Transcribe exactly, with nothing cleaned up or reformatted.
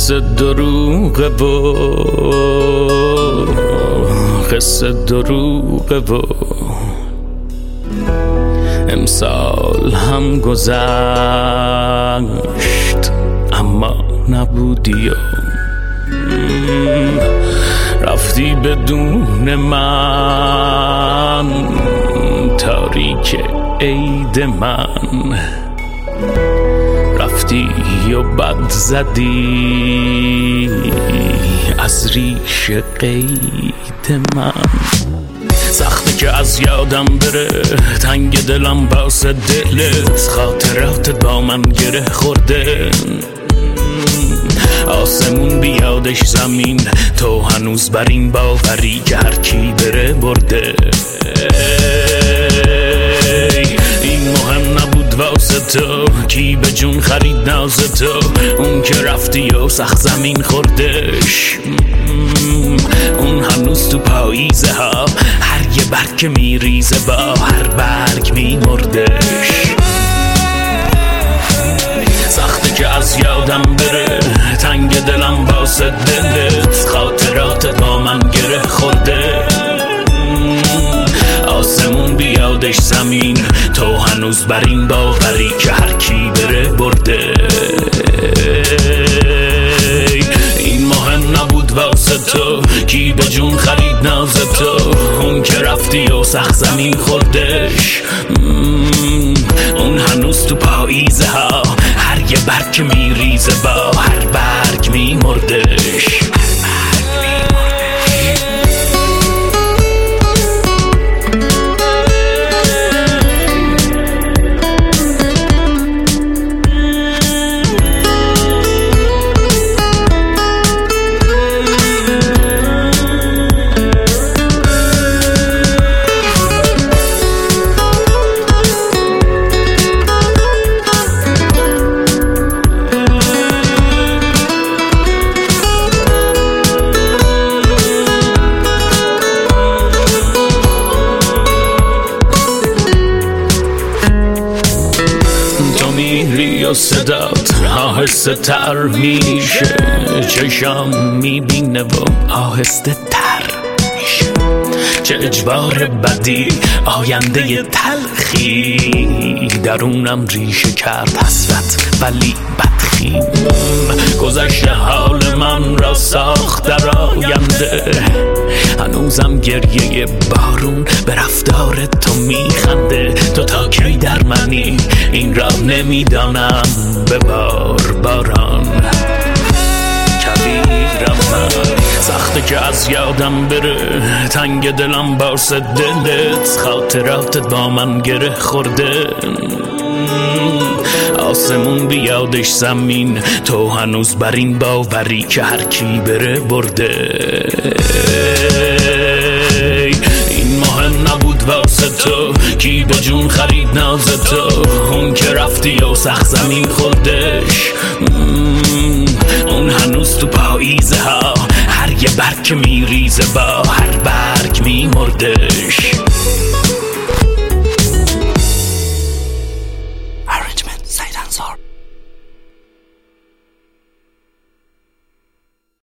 قصه دروغه و قصه دروغه و امسال هم گذشت اما نبودی و رفتی بدون من تاریک عید من، رفتی و بد زدی از ریش قید من. سخته که از یادم بره تنگ دلم واسه دلت، خاطراتت با من گره خورده، آسمون بیادش زمین، تو هنوز بر این باوری که هر کی بره برده. این مهم نبود واسه تو، کی به جون خرید ناز تو، اون که رفتی و سخت زمین خوردش، اون هنوز تو پاییزه ها، هر یه برگ که میریزه با هر برگ میمردش. سخته که از یادم بره تنگ دلم واسه دلت، خاطرات با من گره خورده، آسمون بیادش زمین، تو هنوز بر این باوری که هر کی بره برده. این مهم نبود واسه تو، کی به جون خرید ناز تو، اون که رفتی و سخت زمین خوردش، اون هنوز تو پاییزه ها، هر یه برگ که میریزه با هر برگ میمردش. میری و صدات آهسته تر میشه، چشام میبینه و آهسته تر میشه، چه اجبار بدی آینده تلخی، درونم ریشه کرد حسرت ولی بدخیم، گذشته حال من را ساخت در آینده، هنوزم گریه بارون به رفتار تو میخنده، تو تا کی در منی این را نمیدانم، به بار باران کبیرم من. سخته که از یادم بره تنگ دلم واسه دلت، خاطراتت با من گره خورده، آسمون بیادش زمین، تو هنوز بر این باوری که هر کی بره برده. این مهم نبود واسه تو، کی به جون خرید ناز تو، اون که رفتی و سخت زمین خوردش، اون هنوز تو پاییزه ها، هر یه برگ که میریزه با هر برگ میمردش.